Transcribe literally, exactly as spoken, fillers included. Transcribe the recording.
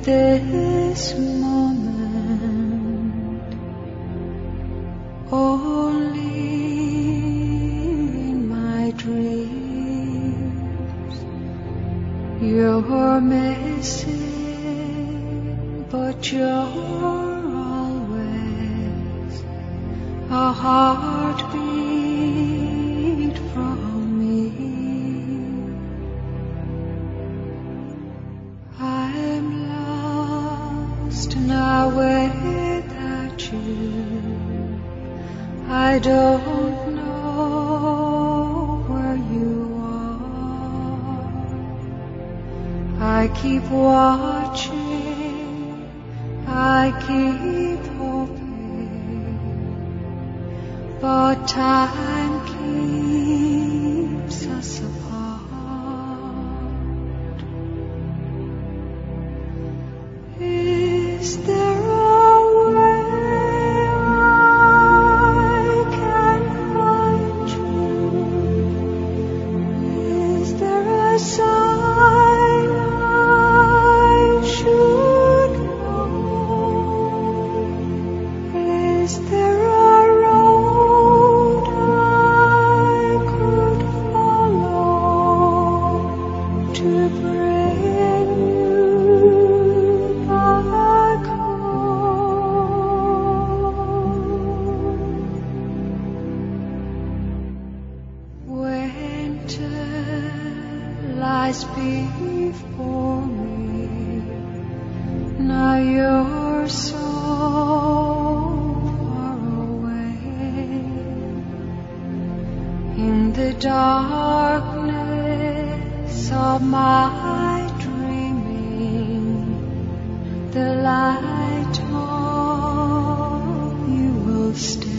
this moment, only in my dreams. You're missing, but you're always a heartbeat from me. I'm lost now without you. I don't know where you are. I keep watching, I keep hoping, but time keeps us apart. Is there a way I can find you? Is there a sign I should know? Is there a road I could follow to bring you back home? Winter lies before me. Now you're so far away. In the darkness of my dreaming, the light of you will stay.